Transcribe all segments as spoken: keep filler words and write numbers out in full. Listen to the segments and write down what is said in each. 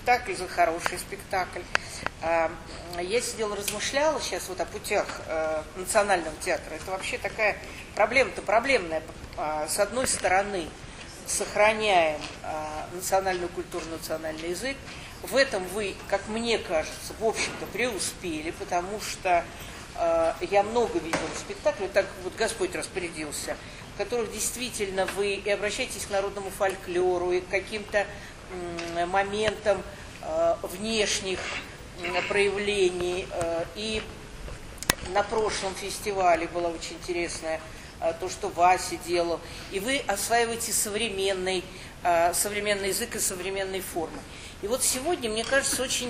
спектакль, за хороший спектакль. Я сидела, размышляла сейчас вот о путях национального театра. Это вообще такая проблема-то проблемная. С одной стороны, сохраняем национальную культуру, национальный язык. В этом вы, как мне кажется, в общем-то преуспели, потому что я много видела спектаклей, так вот Господь распорядился, в которых действительно вы и обращаетесь к народному фольклору, и к каким-то моментам внешних проявлений. И на прошлом фестивале было очень интересное то, что Вася делал. И вы осваиваете современный, современный язык и современные формы. И вот сегодня, мне кажется, очень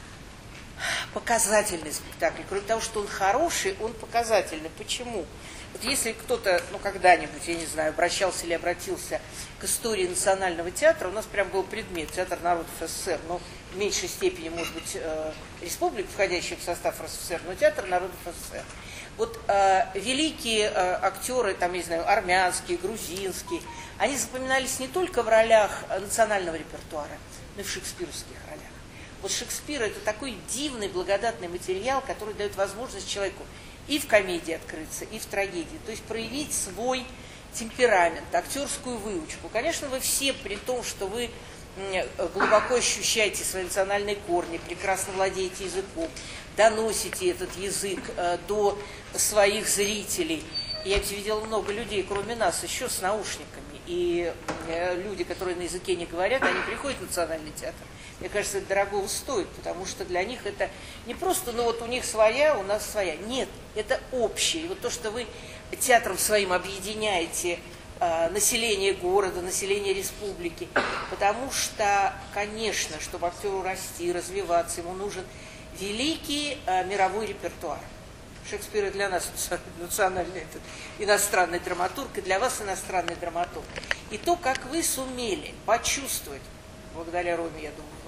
показательный спектакль. Кроме того, что он хороший, он показательный. Почему? Вот если кто-то, ну, когда-нибудь, я не знаю, обращался или обратился к истории национального театра, у нас прям был предмет «Театр народов СССР», но в меньшей степени, может быть, э, республик, входящих в состав РСФСР, но «Театр народов СССР». Вот э, великие э, актеры, там, я не знаю, армянские, грузинские, они запоминались не только в ролях национального репертуара, но и в шекспировских ролях. Вот Шекспир – это такой дивный, благодатный материал, который дает возможность человеку и в комедии открыться, и в трагедии. То есть проявить свой темперамент, актерскую выучку. Конечно, вы все, при том, что вы глубоко ощущаете свои национальные корни, прекрасно владеете языком, доносите этот язык до своих зрителей. Я ведь видела много людей, кроме нас, еще с наушниками. И люди, которые на языке не говорят, они приходят в национальный театр. Мне кажется, это дорого стоит, потому что для них это не просто, ну вот у них своя, у нас своя. Нет, это общее. И вот то, что вы театром своим объединяете э, население города, население республики, потому что, конечно, чтобы актеру расти, развиваться, ему нужен великий э, мировой репертуар. Шекспир и для нас национальный, этот, иностранный драматург, и для вас иностранный драматург. И то, как вы сумели почувствовать, благодаря Роме, я думаю,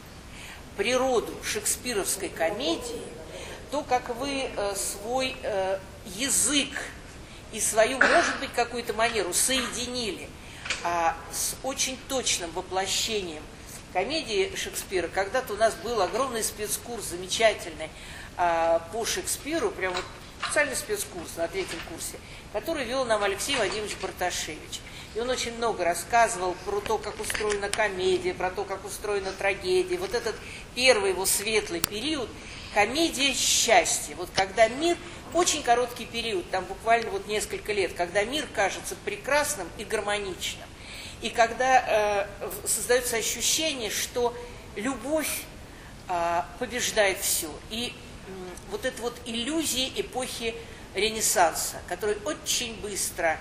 природу шекспировской комедии, то, как вы э, свой э, язык и свою, может быть, какую-то манеру соединили а, с очень точным воплощением комедии Шекспира. Когда-то у нас был огромный спецкурс, замечательный, а, по Шекспиру, прям вот специальный спецкурс на третьем курсе, который вел нам Алексей Владимирович Барташевич. И он очень много рассказывал про то, как устроена комедия, про то, как устроена трагедия. Вот этот первый его светлый период, комедия счастья. Вот когда мир, очень короткий период, там буквально вот несколько лет, когда мир кажется прекрасным и гармоничным. И когда э, создается ощущение, что любовь э, побеждает все. И э, вот это вот иллюзии эпохи Ренессанса, которые очень быстро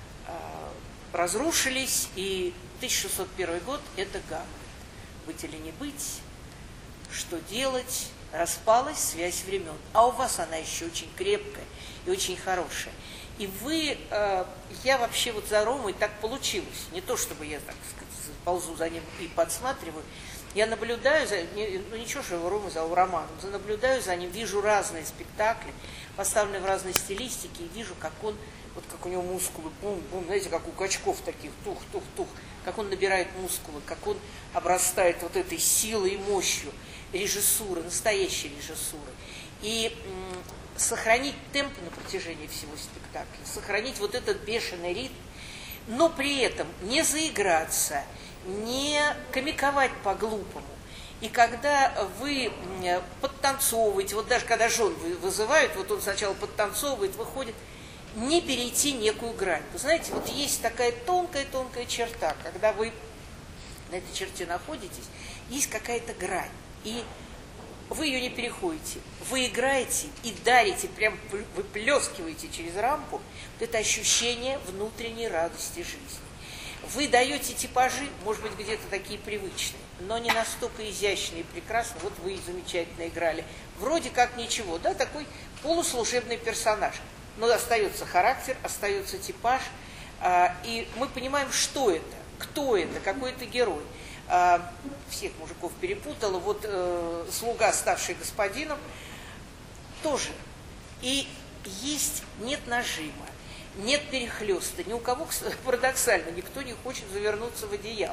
разрушились, и тысяча шестьсот первый год – это Гамлет. Быть или не быть, что делать, распалась связь времен. А у вас она еще очень крепкая и очень хорошая. И вы, э, я вообще вот за Ромой так получилось. Не то, чтобы я, так сказать, ползу за ним и подсматриваю. Я наблюдаю за ним, ну ничего, что его Рома зову Романом, наблюдаю за ним, вижу разные спектакли, поставленные в разной стилистике, и вижу, как он, вот как у него мускулы, бум-бум, знаете, как у качков таких, тух-тух-тух, как он набирает мускулы, как он обрастает вот этой силой и мощью режиссуры, настоящей режиссуры. И м, сохранить темп на протяжении всего спектакля, сохранить вот этот бешеный ритм, но при этом не заиграться, не комиковать по-глупому. И когда вы подтанцовываете, вот даже когда жен вызывают, вот он сначала подтанцовывает, выходит, не перейти некую грань. Вы знаете, вот есть такая тонкая-тонкая черта, когда вы на этой черте находитесь, есть какая-то грань, и вы ее не переходите. Вы играете и дарите, прям выплескиваете через рампу вот это ощущение внутренней радости жизни. Вы даете типажи, может быть, где-то такие привычные, но не настолько изящные и прекрасные. Вот вы замечательно играли. Вроде как ничего, да, такой полуслужебный персонаж. Но остается характер, остается типаж, а, и мы понимаем, что это, кто это, какой это герой. А, всех мужиков перепутала, вот э, слуга, ставший господином, тоже. И есть, нет нажима, нет перехлеста, ни у кого, парадоксально, никто не хочет завернуться в одеяло.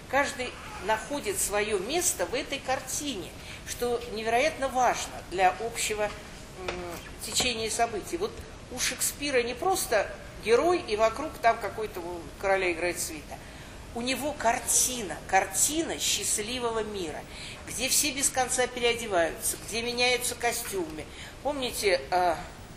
каждый находит свое место в этой картине, что невероятно важно для общего м, течения событий. Вот у Шекспира не просто герой, и вокруг там какой-то короля играет свита. У него картина, картина счастливого мира, где все без конца переодеваются, где меняются костюмы. Помните э,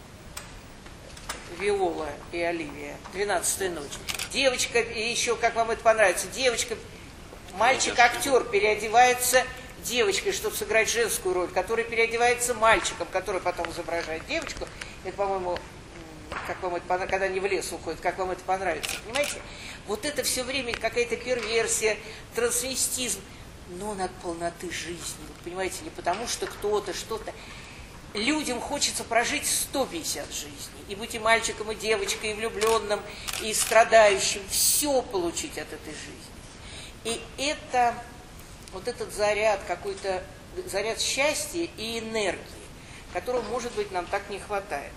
Виола и Оливия, «Двенадцатая ночь»? Девочка, и еще, как вам это понравится, девочка, мальчик-актер переодевается девочкой, чтобы сыграть женскую роль, который переодевается мальчиком, который потом изображает девочку. Это, по-моему, как вам это понравится, когда они в лес уходят, как вам это понравится, понимаете? Вот это все время какая-то перверсия, трансвестизм, но от полноты жизни, вы понимаете, не потому что кто-то, что-то. Людям хочется прожить сто пятьдесят жизней, и быть и мальчиком, и девочкой, и влюбленным, и страдающим, все получить от этой жизни. И это, вот этот заряд, какой-то заряд счастья и энергии, которого, может быть, нам так не хватает.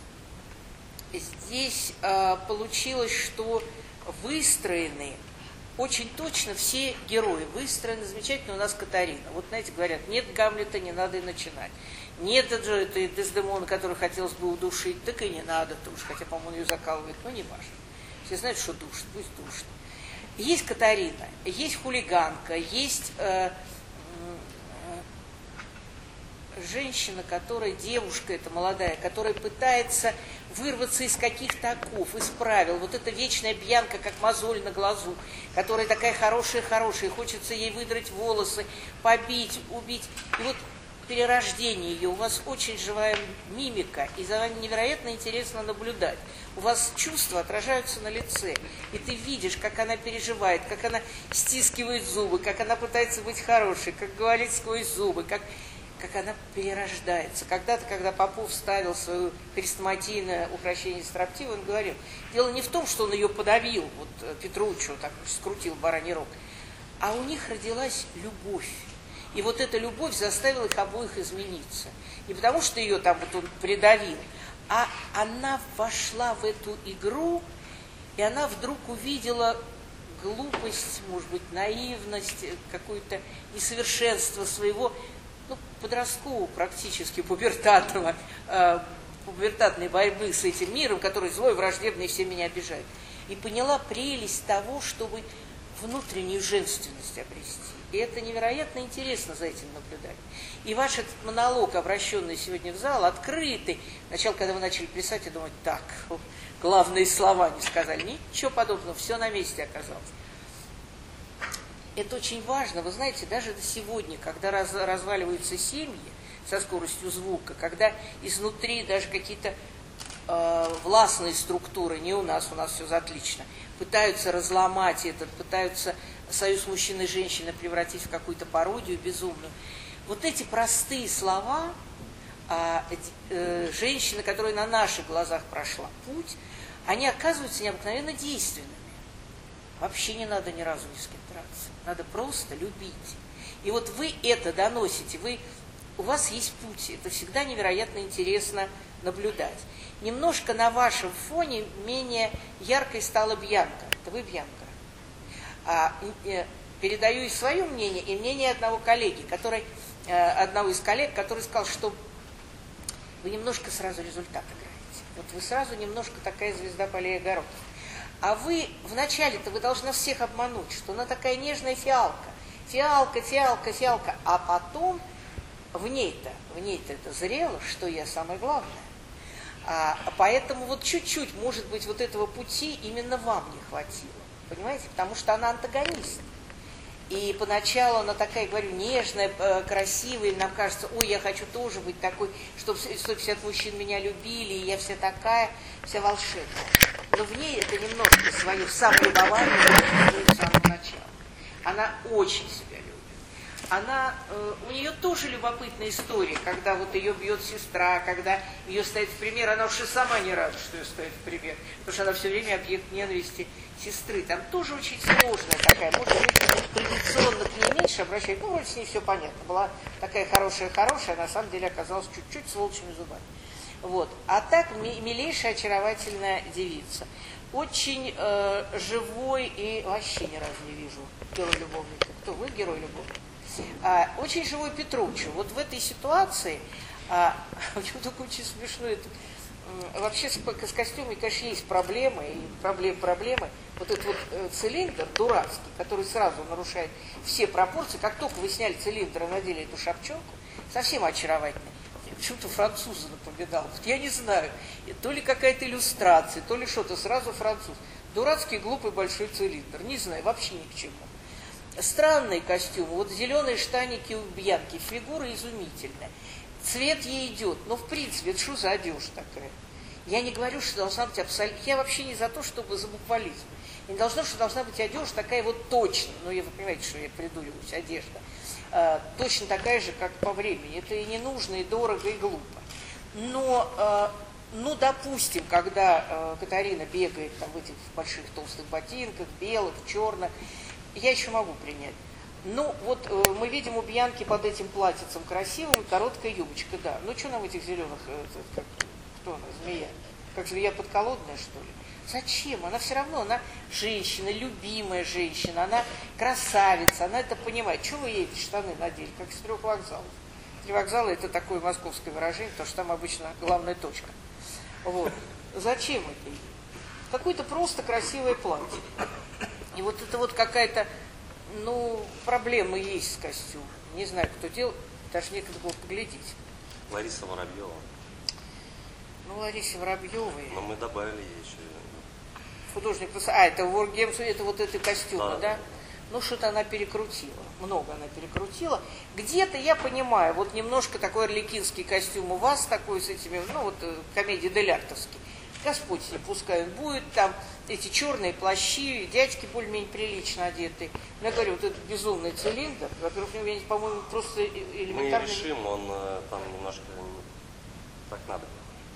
Здесь э, получилось, что выстроены очень точно все герои, выстроены замечательно. У нас Катарина. Вот, знаете, говорят, нет Гамлета, не надо и начинать. Нет этой Дездемоны, которую хотелось бы удушить, так и не надо тоже, хотя, по-моему, ее закалывает, но не важно. Все знают, что душит, пусть душит. Есть Катарина, есть хулиганка, есть э, э, женщина, которая, девушка эта молодая, которая пытается вырваться из каких-то оков, из правил. Вот эта вечная Бьянка, как мозоль на глазу, которая такая хорошая-хорошая, хочется ей выдрать волосы, побить, убить. И вот перерождение ее, у вас очень живая мимика, и за вами невероятно интересно наблюдать. У вас чувства отражаются на лице, и ты видишь, как она переживает, как она стискивает зубы, как она пытается быть хорошей, как говорит сквозь зубы, как, как она перерождается. Когда-то, когда Попов ставил свое хрестоматийное укрощение строптивой, он говорил, дело не в том, что он ее подавил, вот Петруччо так скрутил бараний рог, а у них родилась любовь. И вот эта любовь заставила их обоих измениться. Не потому, что ее там вот он придавил, а она вошла в эту игру, и она вдруг увидела глупость, может быть, наивность, какое-то несовершенство своего, ну, подросткового практически, пубертатного, э, пубертатной борьбы с этим миром, который злой, враждебный, все меня обижают. И поняла прелесть того, чтобы внутреннюю женственность обрести. И это невероятно интересно за этим наблюдать. И ваш этот монолог, обращенный сегодня в зал, открытый. Сначала, когда вы начали писать, я думаю, так, главные слова не сказали. Ничего подобного, все на месте оказалось. Это очень важно. Вы знаете, даже до сегодня, когда раз, разваливаются семьи со скоростью звука, когда изнутри даже какие-то э, властные структуры, не у нас, у нас все отлично, пытаются разломать этот, пытаются союз мужчины и женщины превратить в какую-то пародию безумную. Вот эти простые слова, а, э, женщина, которая на наших глазах прошла путь, они оказываются необыкновенно действенными. Вообще не надо ни разу ни с кем драться. Надо просто любить. И вот вы это доносите, вы, у вас есть путь. Это всегда невероятно интересно наблюдать. Немножко на вашем фоне менее яркой стала Бьянка. Это вы Бьянка. А, э, передаю и свое мнение, и мнение одного коллеги, который, э, одного из коллег, который сказал, что вы немножко сразу результат играете. Вот вы сразу немножко такая звезда полей огородов. А вы вначале-то вы должны всех обмануть, что она такая нежная фиалка. Фиалка, фиалка, фиалка. А потом в ней-то, в ней-то это зрело, что я самое главное. А, поэтому вот чуть-чуть, может быть, вот этого пути именно вам не хватило. Понимаете? Потому что она антагонист. И поначалу она такая, говорю, нежная, красивая, и нам кажется, ой, я хочу тоже быть такой, чтобы сто пятьдесят мужчин меня любили, и я вся такая, вся волшебная. Но в ней это немножко свое самолюбование с самого начала. Она очень себя любит. Она, э, у нее тоже любопытная история, когда вот ее бьет сестра, когда ее ставит в пример, она уж и сама не рада, что ее ставит в пример, потому что она все время объект ненависти сестры. Там тоже очень сложная такая, может быть, традиционно к ней меньше обращать, ну, вроде с ней все понятно, была такая хорошая-хорошая, а на самом деле оказалась чуть-чуть с волчьими зубами. Вот. А так милейшая, очаровательная девица. очень э, живой и вообще ни разу не вижу героя любовника. Кто вы, герой любовника? А, очень живой Петруччо. Вот в этой ситуации, а, у него только очень смешно это. Вообще с, с костюмами, конечно, есть проблемы, и проблемы, проблемы. Вот этот вот э, цилиндр дурацкий, который сразу нарушает все пропорции. Как только вы сняли цилиндр и надели эту шапчонку, совсем очаровательно. Почему-то француза напоминал. Вот я не знаю, то ли какая-то иллюстрация, то ли что-то, сразу француз. Дурацкий, глупый, большой цилиндр. Не знаю, вообще ни к чему. Странные костюмы. Вот зеленые штаники у Бьянки. Фигура изумительная. Цвет ей идет. Но в принципе, это что за одежда такая? Я не говорю, что должна быть абсолютно... Я вообще не за то, чтобы за буквализм. И не должно, что должна быть одежда такая вот точная. Ну, вы понимаете, что я придуриваюсь, одежда. Э, точно такая же, как по времени. Это и не нужно, и дорого, и глупо. Но, э, ну, допустим, когда э, Катарина бегает там в этих больших толстых ботинках, белых, черных, я еще могу принять. Ну, вот э, мы видим у Бьянки под этим платьицем красивым, короткая юбочка, да. Ну, что нам в этих зеленых, э, как, кто она, змея? Как змея подколодная, что ли? Зачем? Она все равно, она женщина, любимая женщина, она красавица, она это понимает. Чего вы ей эти штаны надели, как с трех вокзалов? Три вокзала — это такое московское выражение, потому что там обычно главная точка. Вот. Зачем это ей? Какое-то просто красивое платье. И вот это вот какая-то... Ну, проблемы есть с костюмом. Не знаю, кто делал, даже некогда было поглядеть. Лариса Воробьева. Ну, Ларисе Воробьевой. Но мы добавили ей еще. Художник. А, это Wargames, это вот эти костюмы, да? Да. Ну, что-то она перекрутила. Много она перекрутила. Где-то я понимаю, вот немножко такой арлекинский костюм у вас, такой с этими, ну, вот комедия деляртовский. Господь себе, пускай он будет, там эти черные плащи, дядьки более-менее прилично одетые. Но я говорю, вот этот безумный цилиндр, во-первых, у него, по-моему, просто элементарно... Мы решим, он там немножко так надо.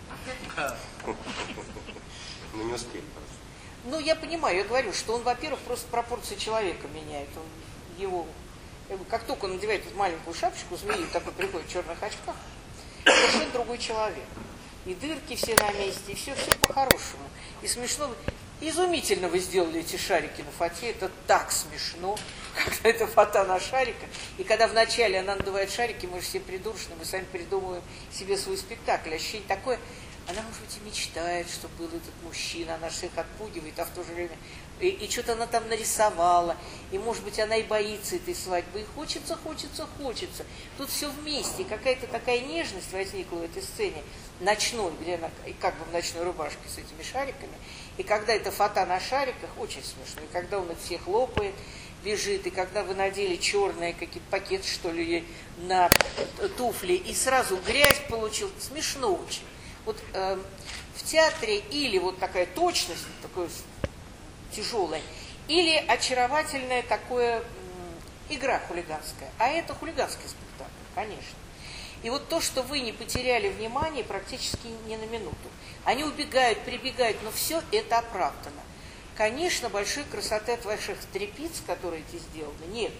Мы не успели просто. Ну, я понимаю, я говорю, что он, во-первых, просто пропорции человека меняет. Он его... Как только он надевает эту маленькую шапочку, змею такой приходит в черных очках, совершенно другой человек. И дырки все на месте, и все, все по-хорошему. И смешно. Изумительно вы сделали эти шарики на фате. Это так смешно, когда это фата на шариках. И когда вначале она надувает шарики, мы же все придурочные, мы сами придумываем себе свой спектакль. Ощущение такое, она, может быть, и мечтает, чтобы был этот мужчина, она же всех отпугивает, а в то же время... И, и что-то она там нарисовала, и, может быть, она и боится этой свадьбы, и хочется, хочется, хочется. Тут все вместе, и какая-то такая нежность возникла в этой сцене ночной, где она как бы в ночной рубашке с этими шариками, и когда эта фата на шариках, очень смешно, и когда он их всех лопает, бежит, и когда вы надели черные какие-то пакеты, что ли, на туфли, и сразу грязь получил, смешно очень. Вот э, в театре или вот такая точность, такое тяжелая, или очаровательная такое м, игра хулиганская. А это хулиганский спектакль, конечно. И вот то, что вы не потеряли внимание практически ни на минуту. Они убегают, прибегают, но все это оправдано. Конечно, большой красоты от ваших трепиц, которые эти сделаны, нету.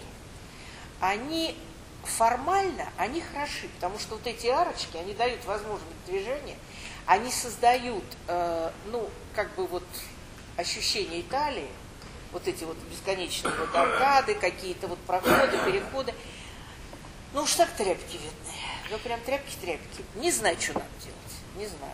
Они формально, они хороши, потому что вот эти арочки, они дают возможность движения, они создают, э, ну, как бы вот ощущение Италии, вот эти вот бесконечные вот аркады, какие-то вот проходы, переходы. Ну уж так тряпки видны. Ну прям тряпки-тряпки. Не знаю, что надо делать. Не знаю.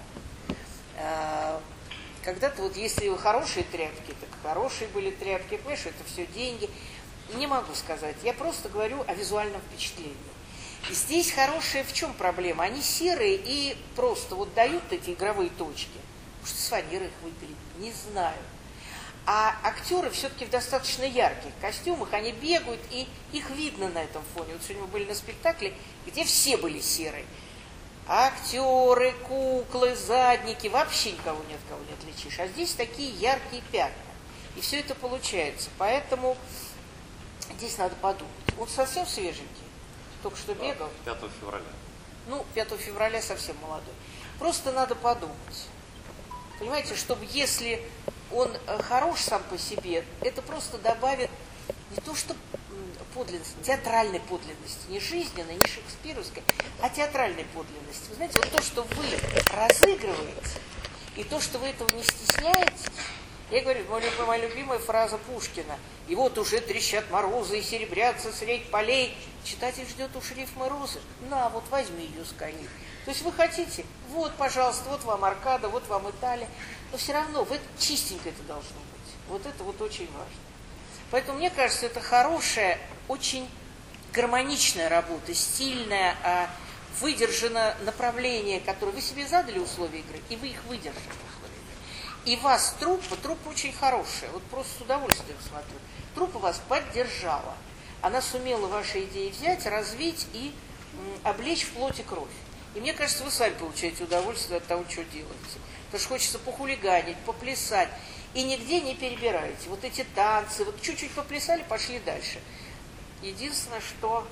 А, когда-то вот если хорошие тряпки, так хорошие были тряпки. Понимаешь, это все деньги. Не могу сказать. Я просто говорю о визуальном впечатлении. И здесь хорошая в чем проблема? Они серые и просто вот дают эти игровые точки. Может, с фанеры их выпили? Не знаю. А актеры все-таки в достаточно ярких костюмах, они бегают, и их видно на этом фоне. Вот сегодня мы были на спектакле, где все были серые. Актеры, куклы, задники, вообще никого ни от кого не отличишь. А здесь такие яркие пятна. И все это получается. Поэтому здесь надо подумать. Он совсем свеженький, только что бегал. пятого февраля. Ну, пятого февраля совсем молодой. Просто надо подумать. Понимаете, чтобы если он хорош сам по себе, это просто добавит не то что подлинности, театральной подлинности, не жизненной, не шекспировской, а театральной подлинности. Вы знаете, вот то, что вы разыгрываете, и то, что вы этого не стесняетесь, Я говорю, моя любимая фраза Пушкина. И вот уже трещат морозы и серебрятся средь полей. Читатель ждет у шрифма розы. На, вот возьми ее, скани. То есть вы хотите, вот, пожалуйста, вот вам Аркада, вот вам Италия. Но все равно вы, чистенько это должно быть. Вот это вот очень важно. Поэтому мне кажется, это хорошая, очень гармоничная работа, стильная, выдержано направление, которое вы себе задали условия игры, и вы их выдержали. И вас труппа, труппа очень хорошая, вот просто с удовольствием смотрю. Труппа вас поддержала. Она сумела ваши идеи взять, развить и м, облечь в плоть и кровь. И мне кажется, вы сами получаете удовольствие от того, что делаете. Потому что хочется похулиганить, поплясать. И нигде не перебираете. Вот эти танцы, вот чуть-чуть поплясали, пошли дальше. Единственное, что...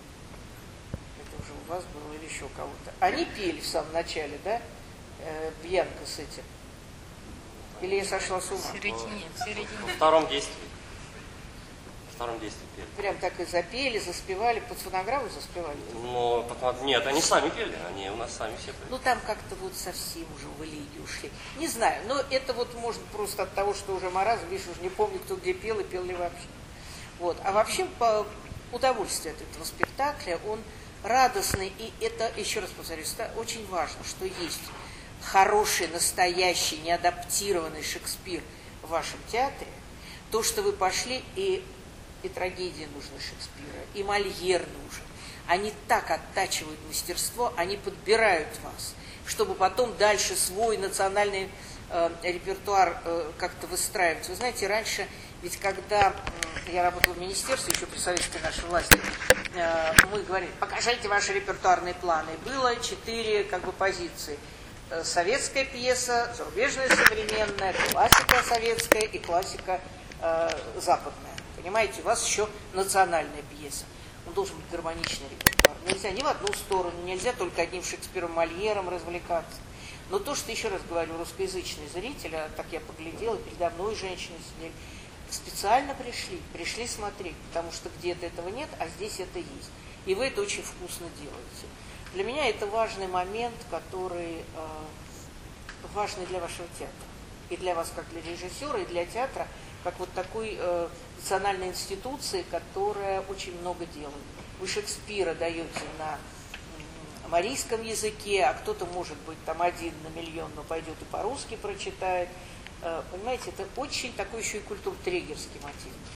Это уже у вас было или еще у кого-то. Они пели в самом начале, да? Э, Бьянка с этим. Или я сошла с ума? В середине, в середине. Во втором действии. Во втором действии пели. Прям так и запели, заспевали, под фонограмму заспевали? Ну, потом, нет, они сами пели, они у нас сами все пели. Ну, там как-то вот совсем уже в элиге ушли. Не знаю, но это вот может просто от того, что уже маразм, видишь, уже не помню, кто где пел и пел ли вообще. Вот. А вообще, по удовольствию от этого спектакля, он радостный, и это, еще раз повторюсь, это очень важно, что есть хороший, настоящий, неадаптированный Шекспир в вашем театре, то, что вы пошли, и, и трагедия нужна Шекспира, и Мольер нужен. Они так оттачивают мастерство, они подбирают вас, чтобы потом дальше свой национальный э, репертуар э, как-то выстраивать. Вы знаете, раньше, ведь когда э, я работала в министерстве, еще при советской нашей власти, э, мы говорили, покажите ваши репертуарные планы. Было четыре как бы позиции. Советская пьеса, зарубежная современная, классика советская и классика э, западная. Понимаете, у вас еще национальная пьеса. Он должен быть гармоничный репертуар. Нельзя ни в одну сторону, нельзя только одним Шекспиром, Мольером развлекаться. Но то, что, еще раз говорю, русскоязычный зритель, а так я поглядела, передо мной женщины сидели, специально пришли, пришли смотреть, потому что где-то этого нет, а здесь это есть. И вы это очень вкусно делаете. Для меня это важный момент, который э, важный для вашего театра. И для вас, как для режиссера, и для театра, как вот такой э, национальной институции, которая очень много делает. Вы Шекспира даете на э, марийском языке, а кто-то, может быть, там один на миллион, но пойдет и по-русски прочитает. Э, понимаете, это очень такой еще и культуртрегерский мотив.